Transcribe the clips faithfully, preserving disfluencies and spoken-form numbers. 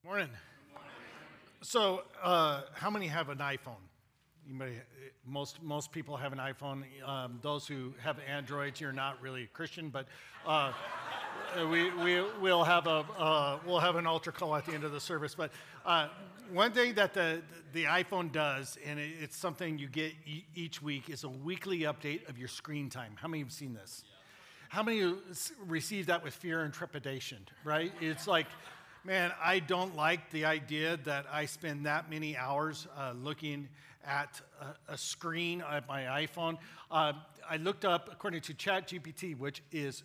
Morning. So, uh, how many have an iPhone? Anybody, most most people have an iPhone. Um, those who have Androids, you're not really a Christian, but uh, we we will have a uh, we'll have an altar call at the end of the service. But uh, one thing that the the iPhone does, and it, it's something you get e- each week, is a weekly update of your screen time. How many have seen this? How many receive that with fear and trepidation? Right? It's like, man, I don't like the idea that I spend that many hours uh, looking at a, a screen of my iPhone. Uh, I looked up, according to ChatGPT, which is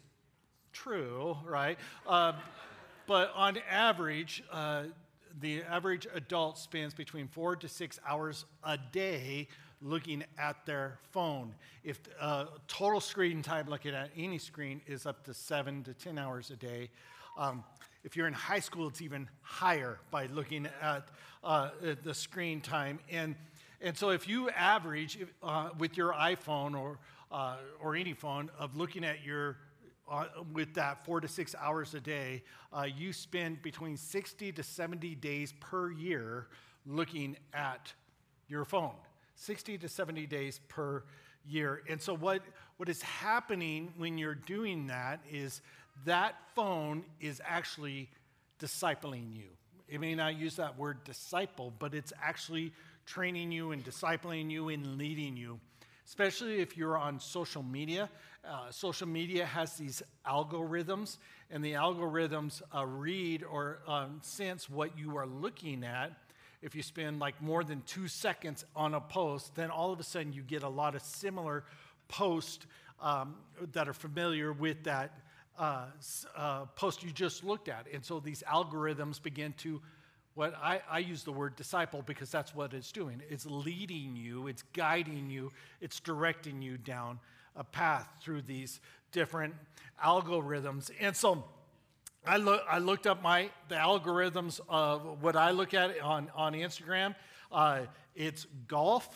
true, right? Uh, but on average, uh, the average adult spends between four to six hours a day looking at their phone. If uh, total screen time looking at any screen is up to seven to ten hours a day. Um, If you're in high school, it's even higher by looking at uh, the screen time. And, and so if you average uh, with your iPhone or, uh, or any phone of looking at your, uh, with that four to six hours a day, uh, you spend between sixty to seventy days per year looking at your phone. sixty to seventy days per year. And so what, what is happening when you're doing that is that phone is actually discipling you. It may not use that word disciple, but it's actually training you and discipling you and leading you, especially if you're on social media. Uh, social media has these algorithms, and the algorithms uh, read or um, sense what you are looking at. If you spend like more than two seconds on a post, then all of a sudden you get a lot of similar posts um, that are familiar with that Uh, uh, post you just looked at. And so these algorithms begin to, what I, I use the word disciple because that's what it's doing. It's leading you, it's guiding you, it's directing you down a path through these different algorithms. And so I, look, I looked up my the algorithms of what I look at on, on Instagram. Uh, it's golf,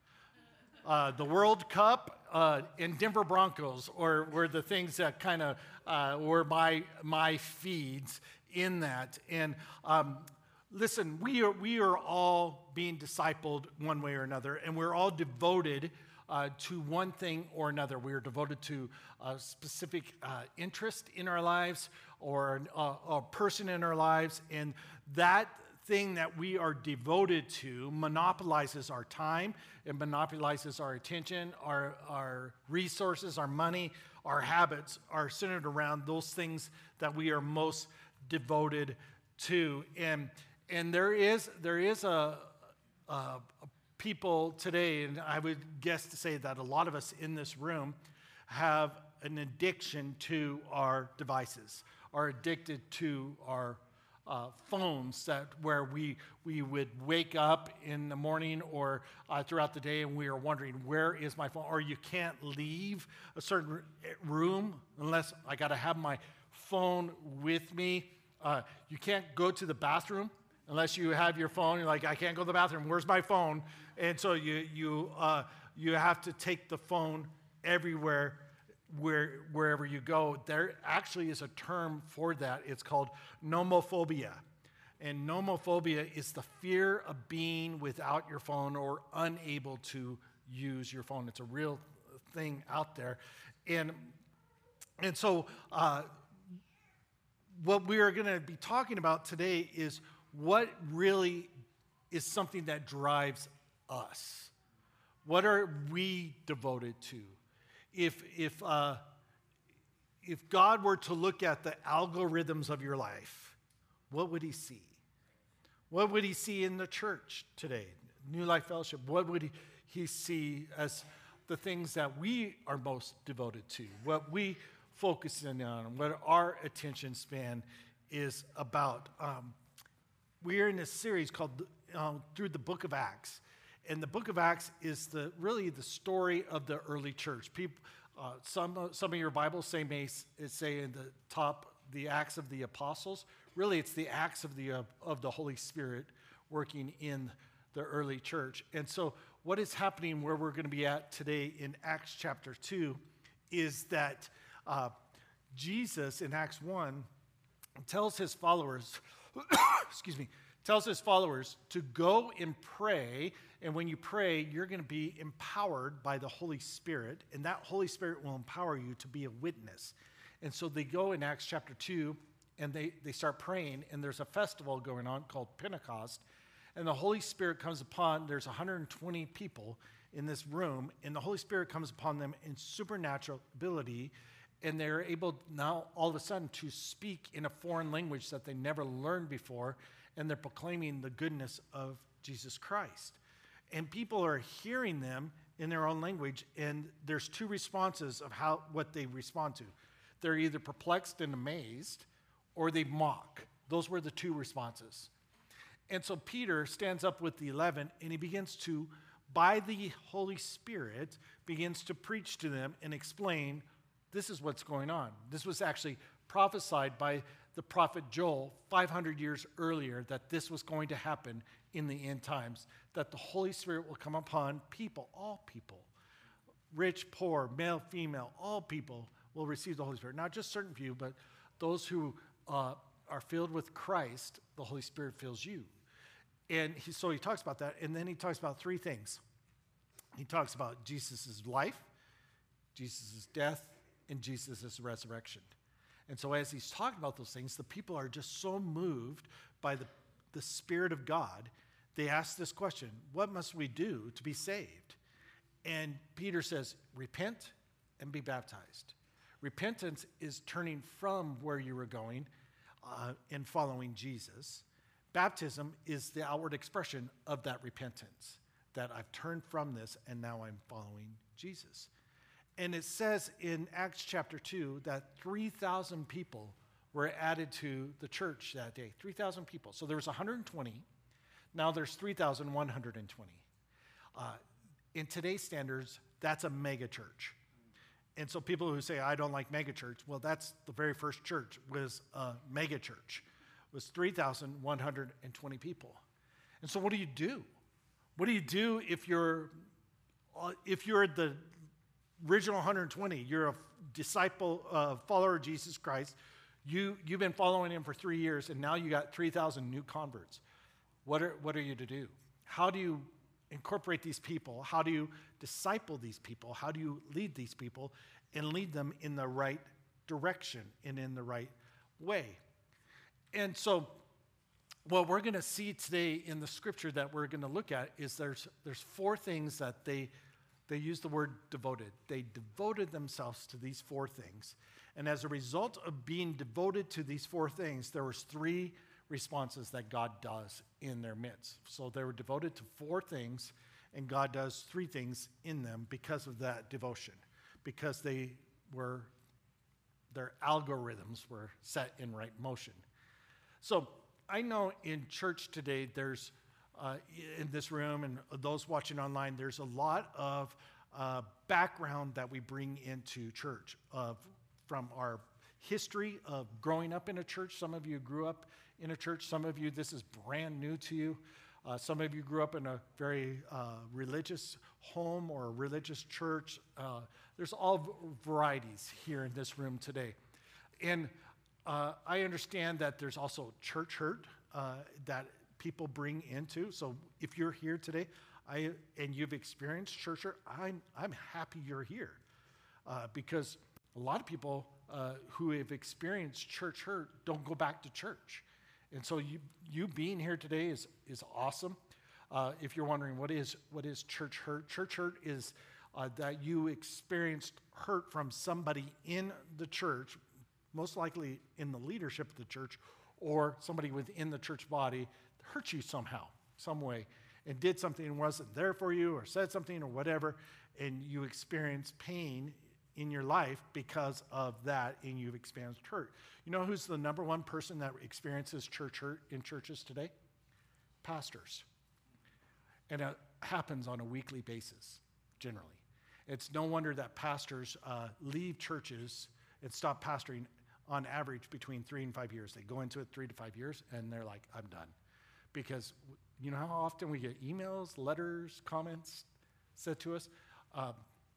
uh, the World Cup, uh, and Denver Broncos, or were the things that kind of uh, were my my feeds in that. And um, listen, we are we are all being discipled one way or another, and we're all devoted uh, to one thing or another. We are devoted to a specific uh, interest in our lives, or a, a person in our lives, and that thing that we are devoted to monopolizes our time, it monopolizes our attention, our, our resources, our money, our habits are centered around those things that we are most devoted to. And, and there is, there is a, a, a people today, and I would guess to say that a lot of us in this room have an addiction to our devices, are addicted to our Uh, phones, that where we we would wake up in the morning or uh, throughout the day and we are wondering, where is my phone? Or you can't leave a certain room unless I got to have my phone with me. Uh, you can't go to the bathroom unless you have your phone. You're like, I can't go to the bathroom. Where's my phone? And so you you uh, you have to take the phone everywhere. Where, wherever you go. There actually is a term for that. It's called nomophobia. And nomophobia is the fear of being without your phone or unable to use your phone. It's a real thing out there. And, and so uh, what we are going to be talking about today is what really is something that drives us. What are we devoted to? If, if, uh, if God were to look at the algorithms of your life, what would he see? What would he see in the church today, New Life Fellowship? What would he, he see as the things that we are most devoted to, what we focus in on, what our attention span is about? Um, we are in a series called uh, Through the Book of Acts. And the book of Acts is the really the story of the early church. People, uh, some some of your Bibles say may say in the top the Acts of the Apostles. Really, it's the Acts of the uh, of the Holy Spirit working in the early church. And so, what is happening where we're going to be at today in Acts chapter two is that uh, Jesus in Acts one tells his followers excuse me, tells his followers to go and pray. And when you pray, you're going to be empowered by the Holy Spirit. And that Holy Spirit will empower you to be a witness. And so they go in Acts chapter two, and they, they start praying. And there's a festival going on called Pentecost. And the Holy Spirit comes upon, there's one hundred twenty people in this room. And the Holy Spirit comes upon them in supernatural ability. And they're able now all of a sudden to speak in a foreign language that they never learned before. And they're proclaiming the goodness of Jesus Christ. And people are hearing them in their own language. And there's two responses of how what they respond to. They're either perplexed and amazed, or they mock. Those were the two responses. And so Peter stands up with the eleven, and he begins to, by the Holy Spirit, begins to preach to them and explain, this is what's going on. This was actually prophesied by the prophet Joel five hundred years earlier, that this was going to happen in the end times, that the Holy Spirit will come upon people, all people, rich, poor, male, female, all people will receive the Holy Spirit. Not just certain few, but those who uh, are filled with Christ, the Holy Spirit fills you. And he, so he talks about that, and then he talks about three things. He talks about Jesus' life, Jesus' death, and Jesus' resurrection. And so as he's talking about those things, the people are just so moved by the, the Spirit of God, they ask this question, what must we do to be saved? And Peter says, repent and be baptized. Repentance is turning from where you were going uh, and following Jesus. Baptism is the outward expression of that repentance, that I've turned from this and now I'm following Jesus. And it says in Acts chapter two that three thousand people were added to the church that day. three thousand people. So there was one hundred twenty. Now there's three thousand one hundred twenty. Uh, in today's standards, that's a mega church. And so people who say, I don't like mega church, well, that's the very first church was a mega church. It was three thousand one hundred twenty people. And so what do you do? What do you do if you're, uh, if you're the original one hundred twenty, you're a disciple, uh, follower of Jesus Christ, you, you've been following him for three years, and now you got three thousand new converts. What are, what are you to do? How do you incorporate these people? How do you disciple these people? How do you lead these people and lead them in the right direction and in the right way? And so what we're going to see today in the scripture that we're going to look at is there's, there's four things that they They use the word devoted. They devoted themselves to these four things. And as a result of being devoted to these four things, there was three responses that God does in their midst. So they were devoted to four things, and God does three things in them because of that devotion, because they were, their algorithms were set in right motion. So I know in church today there's Uh, in this room and those watching online, there's a lot of uh, background that we bring into church of from our history of growing up in a church. Some of you grew up in a church. Some of you, this is brand new to you. Uh, some of you grew up in a very uh, religious home or a religious church. Uh, there's all varieties here in this room today. And uh, I understand that there's also church hurt uh, that people bring into. So if you're here today I, and you've experienced church hurt, I'm, I'm happy you're here uh, because a lot of people uh, who have experienced church hurt don't go back to church. And so you, you being here today is, is awesome. Uh, if you're wondering what is, what is church hurt, church hurt is uh, that you experienced hurt from somebody in the church, most likely in the leadership of the church, or somebody within the church body hurt you somehow, some way, and did something and wasn't there for you or said something or whatever, and you experienced pain in your life because of that, and you've experienced hurt. You know who's the number one person that experiences church hurt in churches today? Pastors. And it happens on a weekly basis, generally. It's no wonder that pastors uh, leave churches and stop pastoring on average between three and five years. They go into it three to five years, and they're like, I'm done. Because you know how often we get emails, letters, comments said to us? Uh,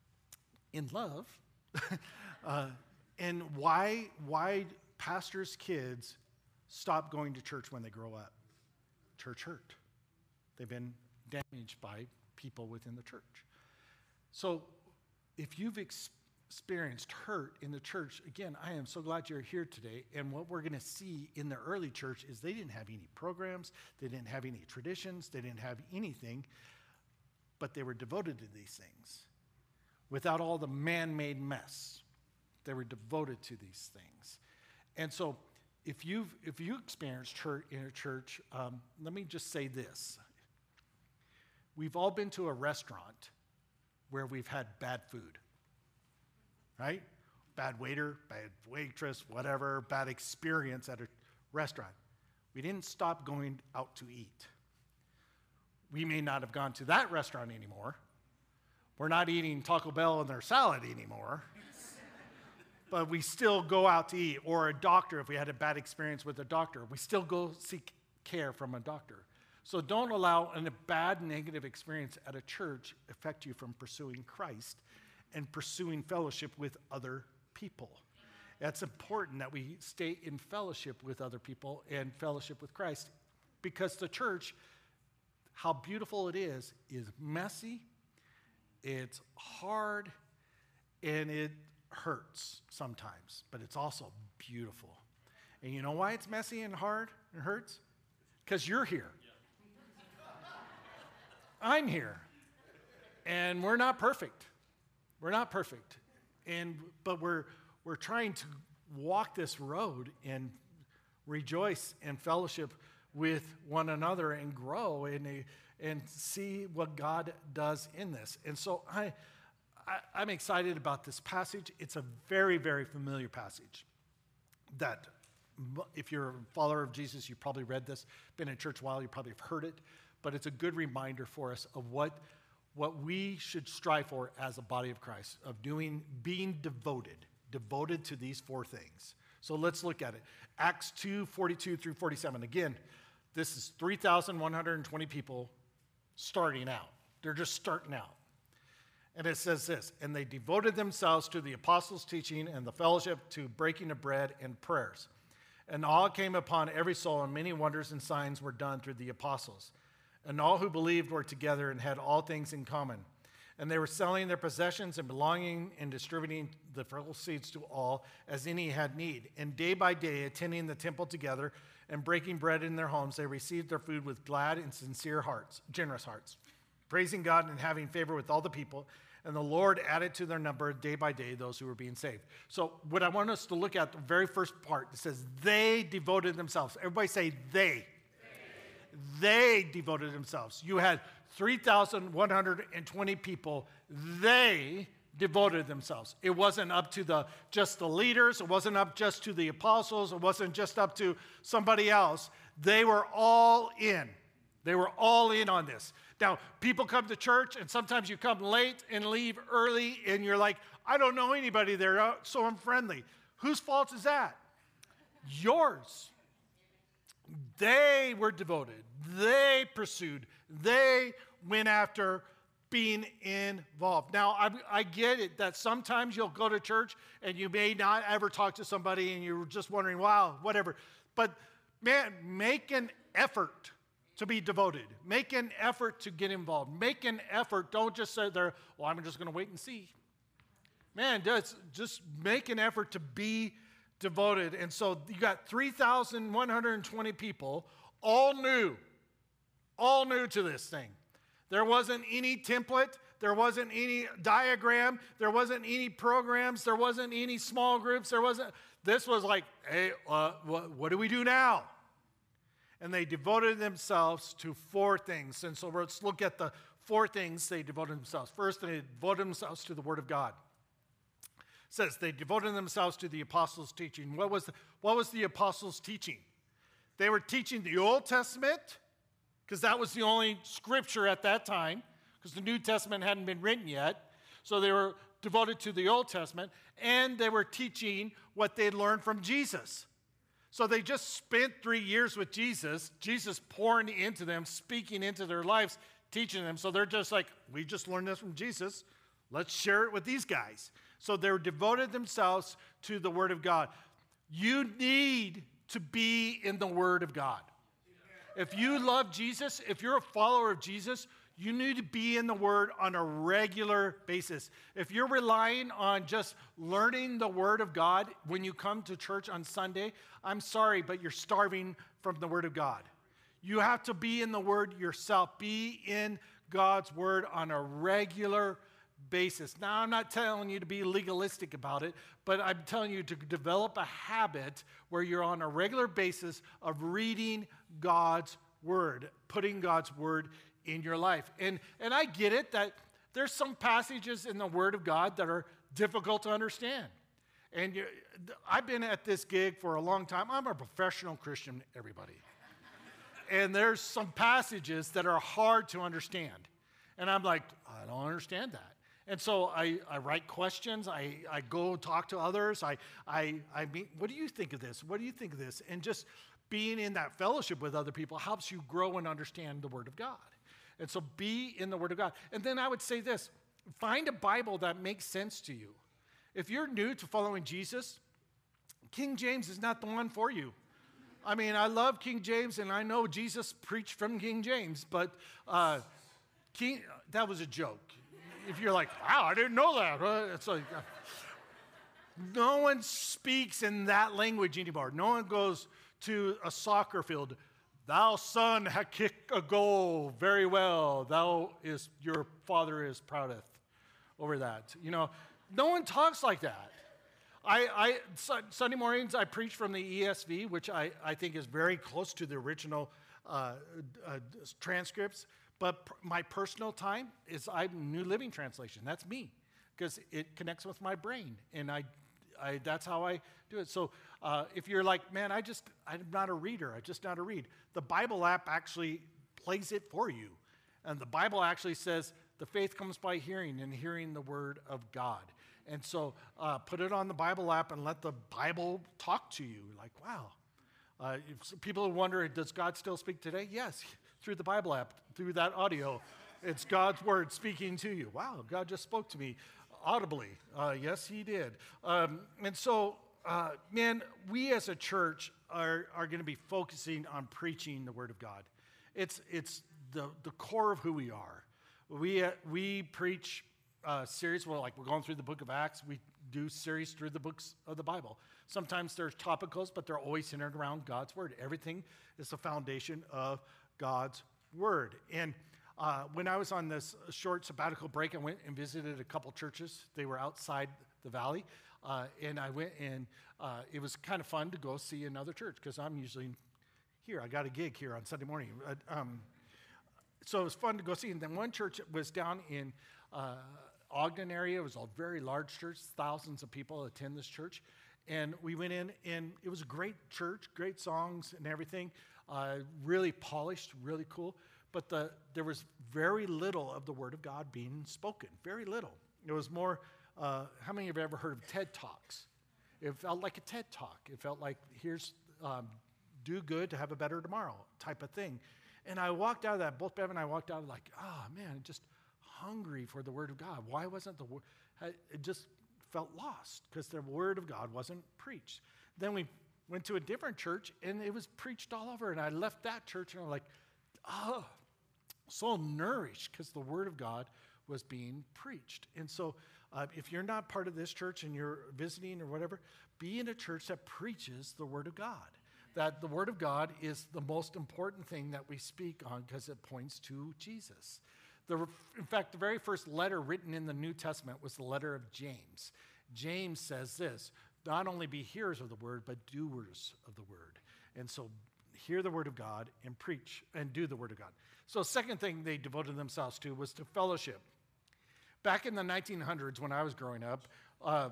in love. uh, and why, why pastors' kids stop going to church when they grow up. Church hurt. They've been damaged by people within the church. So if you've ex- experienced hurt in the church, again, I am so glad you're here today. And what we're going to see in the early church is they didn't have any programs, they didn't have any traditions, they didn't have anything, but they were devoted to these things. Without all the man-made mess, they were devoted to these things. And so if you've if you experienced hurt in a church, um, let me just say this. We've all been to a restaurant where we've had bad food, right? Bad waiter, bad waitress, whatever, bad experience at a restaurant. We didn't stop going out to eat. We may not have gone to that restaurant anymore. We're not eating Taco Bell and their salad anymore. But we still go out to eat. Or a doctor, if we had a bad experience with a doctor, we still go seek care from a doctor. So don't allow a bad negative experience at a church affect you from pursuing Christ and pursuing fellowship with other people. It's important that we stay in fellowship with other people and fellowship with Christ, because the church, how beautiful it is, is messy, it's hard, and it hurts sometimes, but it's also beautiful. And you know why it's messy and hard and hurts? Because you're here. I'm here. And we're not perfect. We're not perfect. And but we're we're trying to walk this road and rejoice and fellowship with one another and grow and and see what God does in this. And so I, I I'm excited about this passage. It's a very, very familiar passage that if you're a follower of Jesus, you've probably read this, been in church a while, you probably have heard it. But it's a good reminder for us of what, what we should strive for as a body of Christ, of doing, being devoted, devoted to these four things. So let's look at it. Acts two, forty-two through forty-seven. Again, this is three thousand one hundred twenty people starting out. They're just starting out. And it says this, and they devoted themselves to the apostles' teaching and the fellowship, to breaking of bread and prayers. And awe came upon every soul, and many wonders and signs were done through the apostles. And all who believed were together and had all things in common. And they were selling their possessions and belonging and distributing the proceeds to all as any had need. And day by day, attending the temple together and breaking bread in their homes, they received their food with glad and sincere hearts, generous hearts, praising God and having favor with all the people. And the Lord added to their number day by day those who were being saved. So what I want us to look at, the very first part, it says they devoted themselves. Everybody say they. They devoted themselves. You had three thousand one hundred twenty people. They devoted themselves. It wasn't up to the just the leaders. It wasn't up just to the apostles. It wasn't just up to somebody else. They were all in. They were all in on this. Now, people come to church, and sometimes you come late and leave early, and you're like, I don't know anybody there, so I'm friendly. Whose fault is that? Yours. They were devoted. They pursued. They went after being involved. Now, I, I get it that sometimes you'll go to church and you may not ever talk to somebody and you're just wondering, wow, whatever. But, man, make an effort to be devoted. Make an effort to get involved. Make an effort. Don't just sit there, well, I'm just going to wait and see. Man, just, just make an effort to be devoted. And so you got three thousand one hundred twenty people, all new, all new to this thing. There wasn't any template. There wasn't any diagram. There wasn't any programs. There wasn't any small groups. There wasn't, this was like, hey, uh, what, what do we do now? And they devoted themselves to four things. And so let's look at the four things they devoted themselves. First, they devoted themselves to the Word of God. It says they devoted themselves to the apostles' teaching. What was the, what was the apostles' teaching? They were teaching the Old Testament, because that was the only scripture at that time, because the New Testament hadn't been written yet. So they were devoted to the Old Testament, and they were teaching what they'd learned from Jesus. So they just spent three years with Jesus, Jesus pouring into them, speaking into their lives, teaching them. So they're just like, we just learned this from Jesus. Let's share it with these guys. So they're devoted themselves to the Word of God. You need to be in the Word of God. If you love Jesus, if you're a follower of Jesus, you need to be in the Word on a regular basis. If you're relying on just learning the Word of God when you come to church on Sunday, I'm sorry, but you're starving from the Word of God. You have to be in the Word yourself. Be in God's Word on a regular basis. Now, I'm not telling you to be legalistic about it, but I'm telling you to develop a habit where you're on a regular basis of reading God's Word, putting God's Word in your life. And, and I get it that there's some passages in the Word of God that are difficult to understand. And you, I've been at this gig for a long time. I'm a professional Christian, everybody. And there's some passages that are hard to understand. And I'm like, I don't understand that. And so I, I write questions. I, I go talk to others. I, I, I meet, what do you think of this? What do you think of this? And just being in that fellowship with other people helps you grow and understand the Word of God. And so be in the Word of God. And then I would say this, find a Bible that makes sense to you. If you're new to following Jesus, King James is not the one for you. I mean, I love King James, and I know Jesus preached from King James, but uh, King, that was a joke. If you're like, wow, I didn't know that. Uh, it's like, uh, no one speaks in that language anymore. No one goes to a soccer field. Thou son ha kicked a goal very well. Thou is your father is proudeth over that. You know, no one talks like that. I, I Sunday mornings I preach from the E S V, which I, I think is very close to the original uh, uh, transcripts. But pr- my personal time is I'm New Living Translation. That's me, because it connects with my brain, and I, I that's how I do it. So uh, if you're like, man, I just I'm not a reader. I just not a read. The Bible app actually plays it for you, and the Bible actually says the faith comes by hearing, and hearing the Word of God. And so uh, put it on the Bible app and let the Bible talk to you. Like, wow. Uh, if people wonder, does God still speak today? Yes, through the Bible app, through that audio. It's God's Word speaking to you. Wow, God just spoke to me audibly. Uh, yes, he did. Um, and so, uh, man, we as a church are, are going to be focusing on preaching the Word of God. It's, it's the, the core of who we are. We, uh, we preach uh, series, well, like we're going through the book of Acts. We do series through the books of the Bible. Sometimes there's topicals, but they're always centered around God's Word. Everything is the foundation of God's Word. And uh, when I was on this short sabbatical break, I went and visited a couple churches. They were outside the valley. Uh, and I went and uh, it was kind of fun to go see another church because I'm usually here. I got a gig here on Sunday morning. Uh, um, so it was fun to go see. And then one church was down in uh, Ogden area. It was a very large church. Thousands of people attend this church. And we went in, and it was a great church, great songs and everything, uh, really polished, really cool. But the, there was very little of the Word of God being spoken, very little. It was more, uh, how many have ever heard of TED Talks? It felt like a TED Talk. It felt like, here's, um, do good to have a better tomorrow type of thing. And I walked out of that, both Bev and I walked out like, oh, man, just hungry for the Word of God. Why wasn't the Word, it just felt lost because the Word of God wasn't preached. Then we went to a different church, and it was preached all over, and I left that church, and I'm like, oh, so nourished because the Word of God was being preached. And so uh, if you're not part of this church and you're visiting or whatever, be in a church that preaches the Word of God. That the Word of God is the most important thing that we speak on because it points to Jesus. The, in fact, the very first letter written in the New Testament was the letter of James. James says this, not only be hearers of the word, but doers of the word. And so hear the Word of God and preach and do the Word of God. So second thing they devoted themselves to was to fellowship. Back in the nineteen hundreds when I was growing up, um,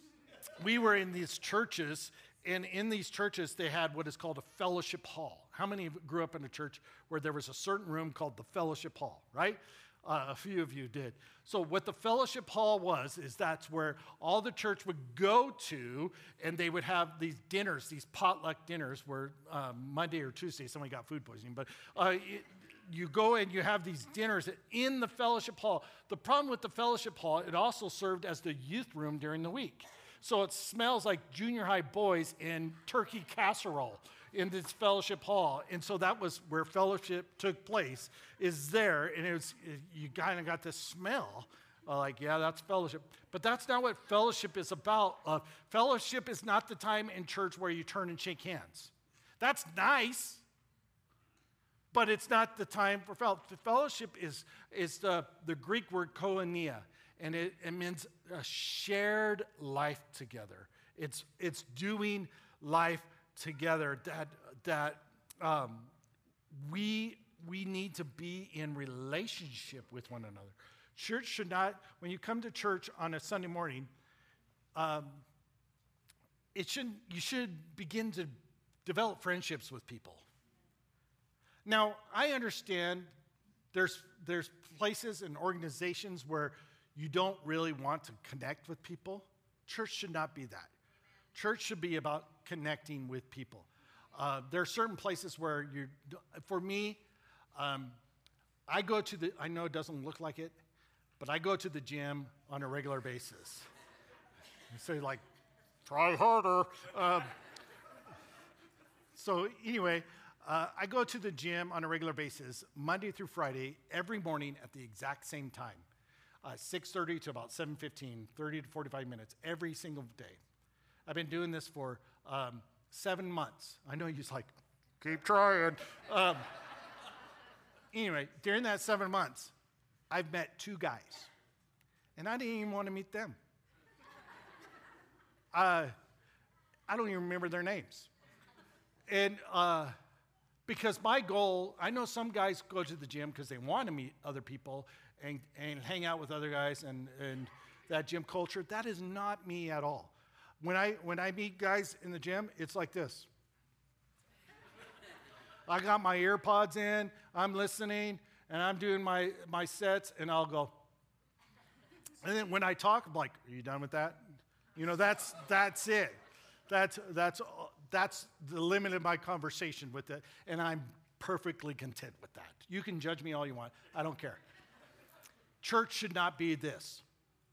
we were in these churches, and in these churches they had what is called a fellowship hall. How many grew up in a church where there was a certain room called the fellowship hall, right? Uh, a few of you did. So what the fellowship hall was is that's where all the church would go to, and they would have these dinners, these potluck dinners where um, Monday or Tuesday somebody got food poisoning, but uh, it, you go and you have these dinners in the fellowship hall. The problem with the fellowship hall, it also served as the youth room during the week. So it smells like junior high boys in turkey casserole in this fellowship hall. And so that was where fellowship took place, is there. And it was, you kind of got this smell. Uh, like, yeah, that's fellowship. But that's not what fellowship is about. Uh, fellowship is not the time in church where you turn and shake hands. That's nice, but it's not the time for fellowship. Fellowship is, is the, the Greek word koinonia, and it, it means a shared life together. It's, it's doing life together, that, that um, we, we need to be in relationship with one another. Church should not, when you come to church on a Sunday morning, um, it should, you should begin to develop friendships with people. Now, I understand there's, there's places and organizations where you don't really want to connect with people. Church should not be that. Church should be about connecting with people. Uh, there are certain places where you, for me, um, I go to the, I know it doesn't look like it, but I go to the gym on a regular basis. You say like, try harder. Um, so anyway, uh, I go to the gym on a regular basis, Monday through Friday, every morning at the exact same time, uh, six thirty to about seven fifteen, thirty to forty-five minutes, every single day. I've been doing this for um, seven months. I know you're like, keep trying. Um, anyway, during that seven months, I've met two guys, and I didn't even want to meet them. Uh, I don't even remember their names. And uh, because my goal, I know some guys go to the gym because they want to meet other people and, and hang out with other guys and, and that gym culture. That is not me at all. When I, when I meet guys in the gym, it's like this. I got my ear pods in, I'm listening, and I'm doing my, my sets, and I'll go. And then when I talk, I'm like, are you done with that? You know, that's, that's it. That's, that's, that's the limit of my conversation with it, and I'm perfectly content with that. You can judge me all you want. I don't care. Church should not be this.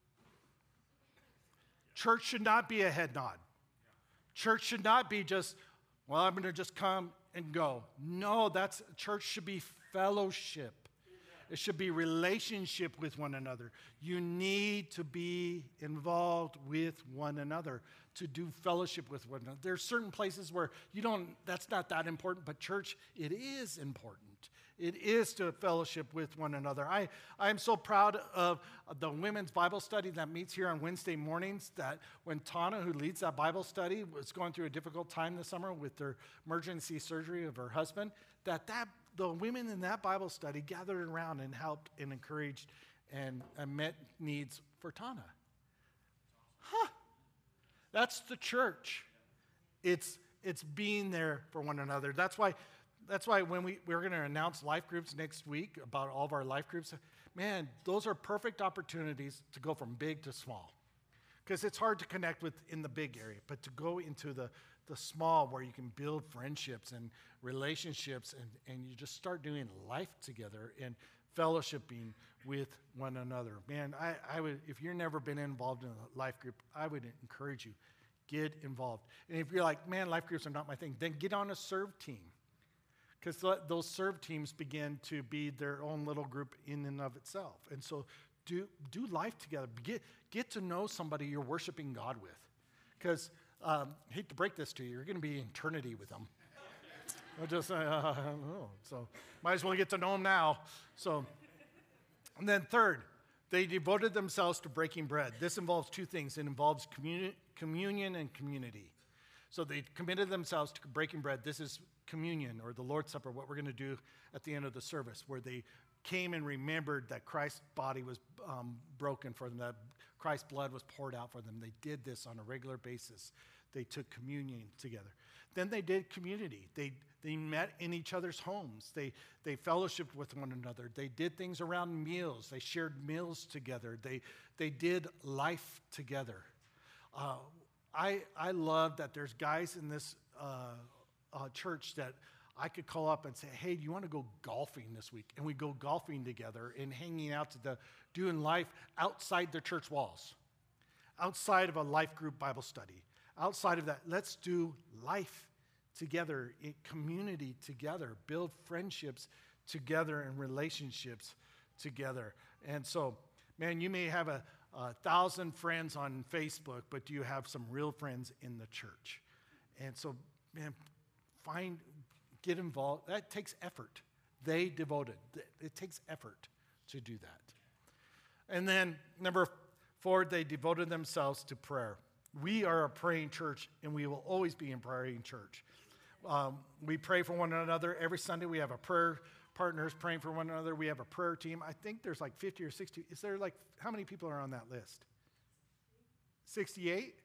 Church should not be a head nod. Church should not be just, well, I'm going to just come and go. No, that's church should be fellowship. It should be relationship with one another. You need to be involved with one another to do fellowship with one another. There's certain places where you don't, that's not that important, but church, it is important. It is to fellowship with one another. I, I'm so proud of the women's Bible study that meets here on Wednesday mornings, that when Tana, who leads that Bible study, was going through a difficult time this summer with their emergency surgery of her husband, that, that the women in that Bible study gathered around and helped and encouraged and, and met needs for Tana. Huh. That's the church. It's, it's being there for one another. That's why That's why when we, we're going to announce life groups next week, about all of our life groups, man, those are perfect opportunities to go from big to small. Because it's hard to connect with in the big area, but to go into the, the small where you can build friendships and relationships and, and you just start doing life together and fellowshipping with one another. Man, I, I would, if you've never been involved in a life group, I would encourage you, get involved. And if you're like, man, life groups are not my thing, then get on a serve team. Because those serve teams begin to be their own little group in and of itself. And so do, do life together. Get, get to know somebody you're worshiping God with. Because, um, I hate to break this to you, you're going to be in eternity with them. I just, uh, I don't know. So might as well get to know them now. So, and then third, they devoted themselves to breaking bread. This involves two things. It involves communi- communion and community. So they committed themselves to breaking bread. This is communion, or the Lord's Supper, what we're going to do at the end of the service, where they came and remembered that Christ's body was um, broken for them, that Christ's blood was poured out for them. They did this on a regular basis. They took communion together. Then they did community. They they met in each other's homes. They they fellowshiped with one another. They did things around meals. They shared meals together. They they did life together. Uh, I I love that there's guys in this uh, uh, church that I could call up and say, hey, do you want to go golfing this week? And we go golfing together and hanging out to the doing life outside the church walls. outside of a life group Bible study. Outside of that, let's do life together, in community together, build friendships together and relationships together. And so, man, you may have a, a thousand friends on Facebook, but do you have some real friends in the church? And so, man, find, get involved. That takes effort. They devoted. It takes effort to do that. And then number four, they devoted themselves to prayer. We are a praying church, and we will always be a praying church. Um, we pray for one another. Every Sunday we have a prayer partners praying for one another. We have a prayer team. I think there's like fifty or sixty. Is there like, how many people are on that list? sixty-eight?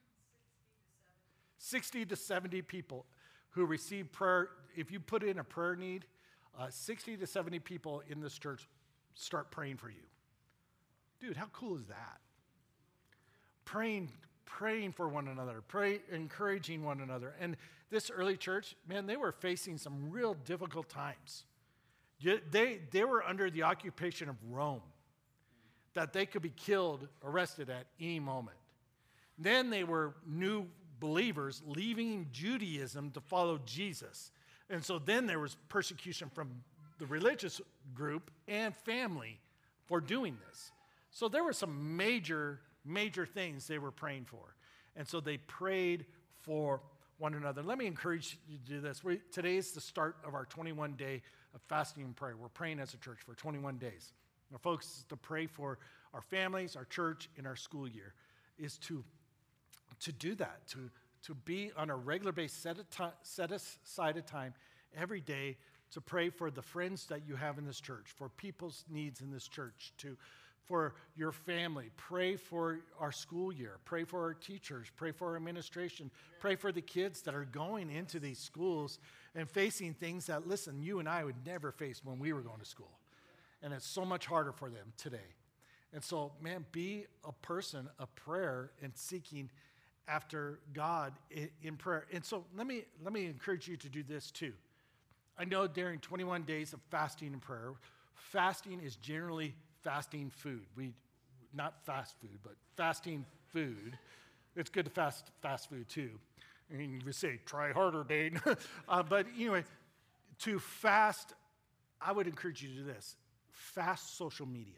sixty to seventy people who receive prayer. If you put in a prayer need, uh, sixty to seventy people in this church start praying for you. Dude, how cool is that? Praying, praying for one another, pray, encouraging one another. And this early church, man, they were facing some real difficult times. They, they were under the occupation of Rome, that they could be killed, arrested at any moment. Then they were new believers leaving Judaism to follow Jesus. And so then there was persecution from the religious group and family for doing this. So there were some major, major things they were praying for. And so they prayed for one another. Let me encourage you to do this. We, today is the start of our twenty-one day of fasting and prayer. We're praying as a church for twenty-one days. Our focus is to pray for our families, our church, and our school year, is to, to do that, to, to be on a regular basis, set, a time, set aside a time every day to pray for the friends that you have in this church, for people's needs in this church, to for your family, pray for our school year, pray for our teachers, pray for our administration, pray for the kids that are going into these schools and facing things that, listen, you and I would never face when we were going to school. And it's so much harder for them today. And so, man, be a person of prayer and seeking after God in, in prayer. And so let me, let me encourage you to do this too. I know during twenty-one days of fasting and prayer, fasting is generally fasting food. We, not fast food, but fasting food. It's good to fast fast food too. I mean, you would say, try harder, Dane. uh, but anyway, to fast, I would encourage you to do this. Fast social media.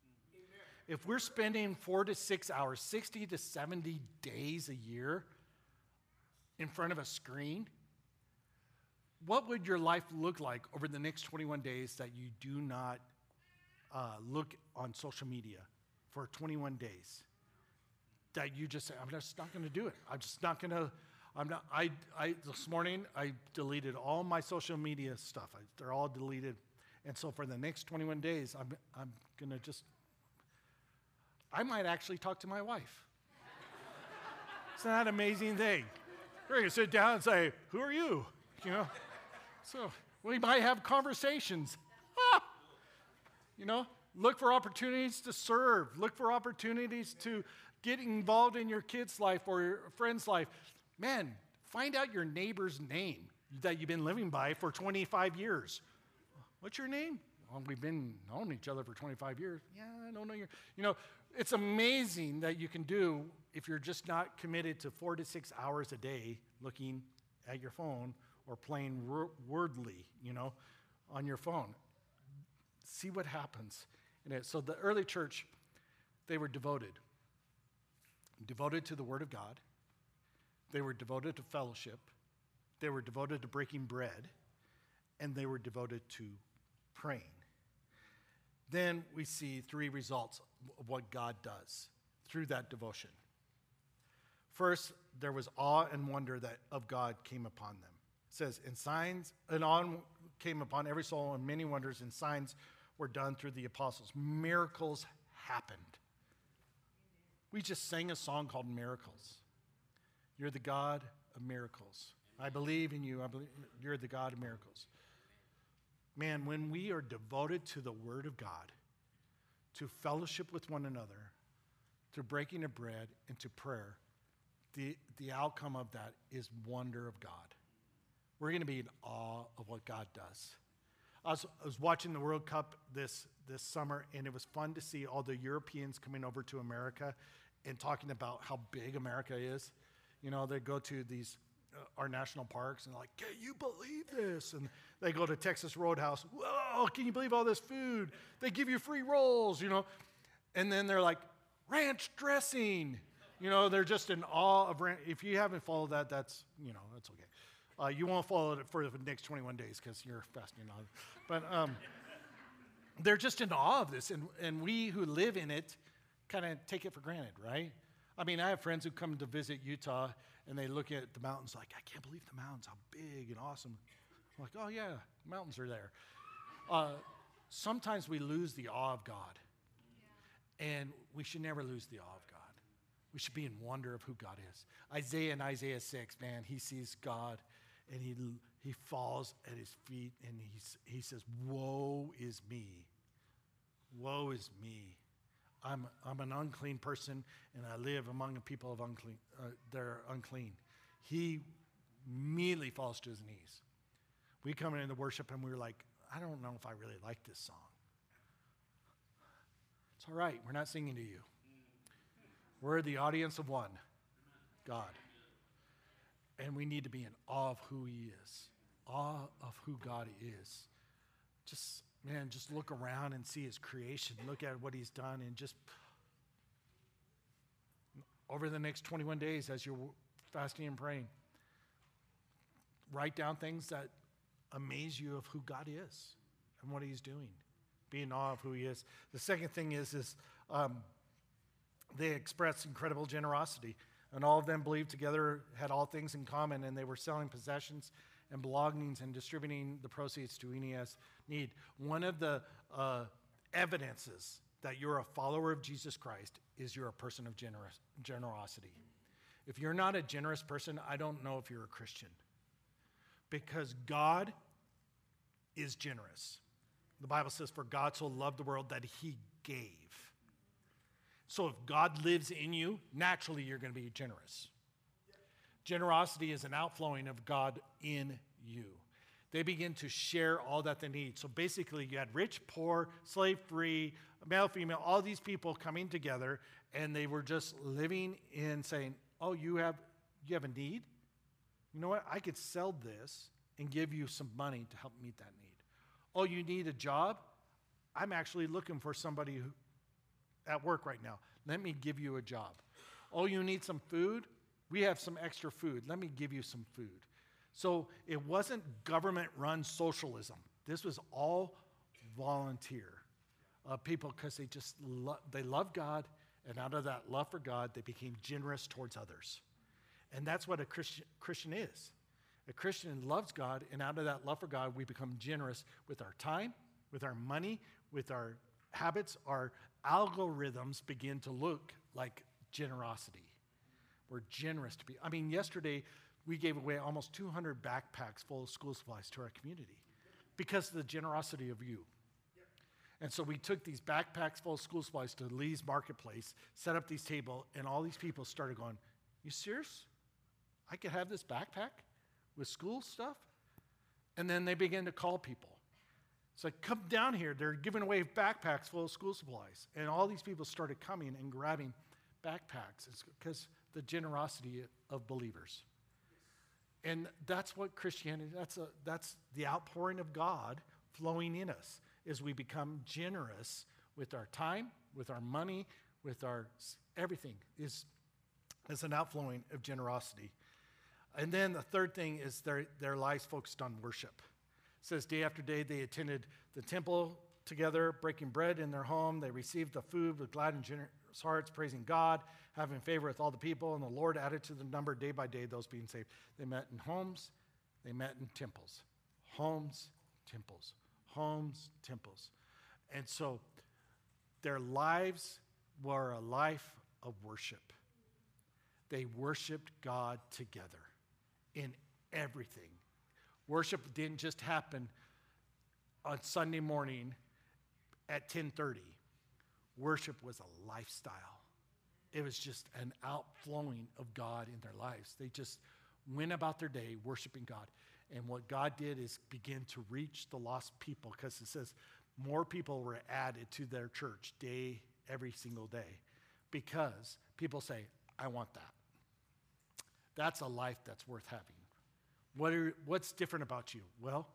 If we're spending four to six hours, sixty to seventy days a year in front of a screen, what would your life look like over the next twenty-one days that you do not uh, look on social media for twenty-one days? That you just say, I'm just not going to do it. I'm just not going to, I'm not, I, I, this morning, I deleted all my social media stuff. I, they're all deleted. And so for the next twenty-one days, I'm, I'm going to just, I might actually talk to my wife. Isn't that an amazing thing? We're going to sit down and say, who are you? You know? So we might have conversations. Ah! You know, look for opportunities to serve. Look for opportunities to get involved in your kid's life or your friend's life. Man, find out your neighbor's name that you've been living by for twenty-five years. What's your name? Well, we've been knowing each other for twenty-five years. Yeah, I don't know your. You know, it's amazing that you can do if you're just not committed to four to six hours a day looking at your phone or playing Wordly, you know, on your phone. See what happens in it. So the early church, they were devoted. Devoted to the Word of God. They were devoted to fellowship. They were devoted to breaking bread. And they were devoted to praying. Then we see three results of what God does through that devotion. First, there was awe and wonder that of God came upon them. It says, and signs and awe came upon every soul, and many wonders and signs were done through the apostles. Miracles happened. We just sang a song called Miracles. You're the God of miracles. I believe in you. I believe you're the God of miracles. Man, when we are devoted to the Word of God, to fellowship with one another, to breaking of bread, and to prayer, the, the outcome of that is wonder of God. We're going to be in awe of what God does. I was, I was watching the World Cup this, this summer, and it was fun to see all the Europeans coming over to America and talking about how big America is. You know, they go to these, uh, our national parks and like, can you believe this? And they go to Texas Roadhouse. Whoa, can you believe all this food? They give you free rolls, you know. And then they're like, ranch dressing. You know, they're just in awe of ranch. If you haven't followed that, that's, you know, that's okay. Uh, you won't follow it for the next twenty-one days because you're fasting on it. But um, they're just in awe of this. And, and we who live in it kind of take it for granted, right? I mean, I have friends who come to visit Utah, and they look at the mountains like, I can't believe the mountains, how big and awesome. I'm like, oh, yeah, mountains are there. Uh, sometimes we lose the awe of God. And we should never lose the awe of God. We should be in wonder of who God is. Isaiah in Isaiah six, man, he sees God, and he he falls at his feet, and he's, he says, woe is me. Woe is me. I'm, I'm an unclean person, and I live among a people of unclean. Uh, they're unclean. He immediately falls to his knees. We come into worship, and we're like, I don't know if I really like this song. It's all right. We're not singing to you. We're the audience of one, God. And we need to be in awe of who he is, awe of who God is. Just, man, just look around and see his creation. Look at what he's done, and just over the next twenty-one days as you're fasting and praying, write down things that amaze you of who God is and what he's doing. Be in awe of who he is. The second thing is, is um, they express incredible generosity. And all of them believed together, had all things in common, and they were selling possessions and belongings and distributing the proceeds to any as need. One of the uh, evidences that you're a follower of Jesus Christ is you're a person of generous, generosity. If you're not a generous person, I don't know if you're a Christian. Because God is generous. The Bible says, for God so loved the world that he gave. So if God lives in you, naturally you're going to be generous. Generosity is an outflowing of God in you. They begin to share all that they need. So basically you had rich, poor, slave free, male, female, all these people coming together, and they were just living in saying, oh, you have, you have a need? You know what? I could sell this and give you some money to help meet that need. Oh, you need a job? I'm actually looking for somebody who, at work right now. Let me give you a job. Oh, you need some food? We have some extra food. Let me give you some food. So it wasn't government-run socialism. This was all volunteer uh, people, because they just lo- they love God, and out of that love for God, they became generous towards others. And that's what a Christian, Christian is. A Christian loves God, and out of that love for God, we become generous with our time, with our money, with our habits. Our algorithms begin to look like generosity. We're generous to be. I mean, yesterday we gave away almost two hundred backpacks full of school supplies to our community because of the generosity of you. And so we took these backpacks full of school supplies to Lee's Marketplace, set up these tables, and all these people started going, you serious? I could have this backpack with school stuff? And then they began to call people. It's like, come down here. They're giving away backpacks full of school supplies. And all these people started coming and grabbing backpacks. It's because the generosity of believers. And that's what Christianity, that's, a, that's the outpouring of God flowing in us, is we become generous with our time, with our money, with our everything, is, is an outflowing of generosity. And then the third thing is their, their lives focused on worship. It says day after day they attended the temple together, breaking bread in their home. They received the food with glad and generous hearts, praising God, having favor with all the people. And the Lord added to the number day by day those being saved. They met in homes. They met in temples. Homes, temples. Homes, temples. And so their lives were a life of worship. They worshiped God together in everything. Worship didn't just happen on Sunday morning at ten thirty. Worship was a lifestyle. It was just an outflowing of God in their lives. They just went about their day worshiping God. And what God did is begin to reach the lost people, because it says more people were added to their church day, every single day, because people say, I want that. That's a life that's worth having. What are, what's different about you? Well,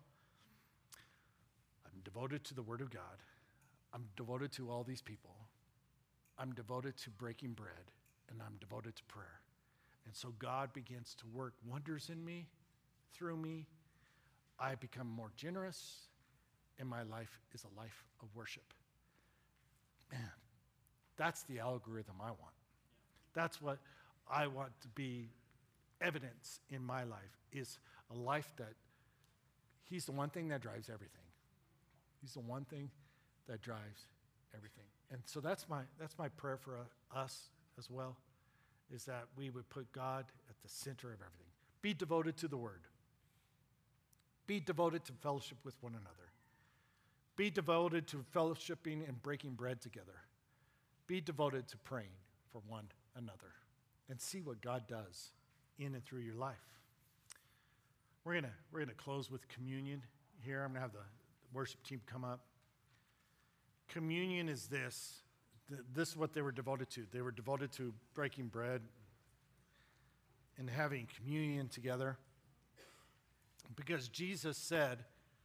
I'm devoted to the Word of God. I'm devoted to all these people. I'm devoted to breaking bread, and I'm devoted to prayer. And so God begins to work wonders in me, through me. I become more generous, and my life is a life of worship. Man, that's the algorithm I want. That's what I want to be evidence in my life, is a life that he's the one thing that drives everything. He's the one thing that drives everything. And so that's my that's my prayer for uh, us as well, is that we would put God at the center of everything. Be devoted to the Word. Be devoted to fellowship with one another. Be devoted to fellowshipping and breaking bread together. Be devoted to praying for one another. And see what God does in and through your life. We're gonna we're gonna close with communion here. I'm gonna have the worship team come up. Communion is this. This is what they were devoted to. They were devoted to breaking bread and having communion together. Because Jesus said,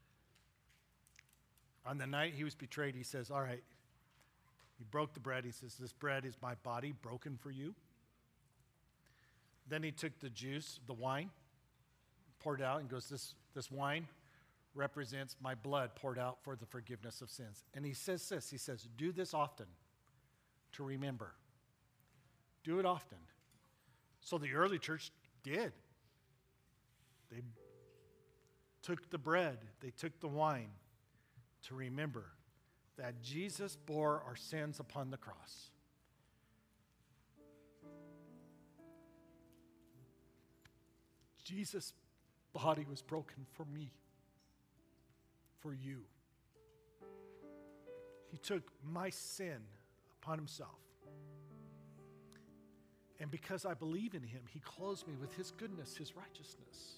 on the night he was betrayed, he says, all right, he broke the bread. He says, this bread is my body broken for you. Then he took the juice, the wine, poured it out, and goes, this, this wine represents my blood poured out for the forgiveness of sins. And he says this, he says, do this often to remember. Do it often. So the early church did. They took the bread, they took the wine to remember that Jesus bore our sins upon the cross. Jesus' body was broken for me, for you. He took my sin upon himself. And because I believe in him, he clothes me with his goodness, his righteousness.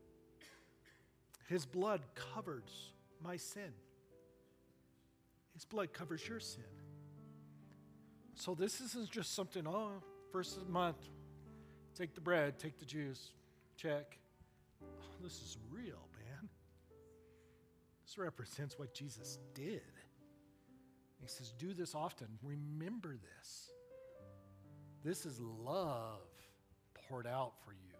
His blood covers my sin. His blood covers your sin. So this isn't just something, oh, first of the month, take the bread, take the juice, check. Oh, this is real, man. This represents what Jesus did. He says, do this often. Remember this. This is love poured out for you.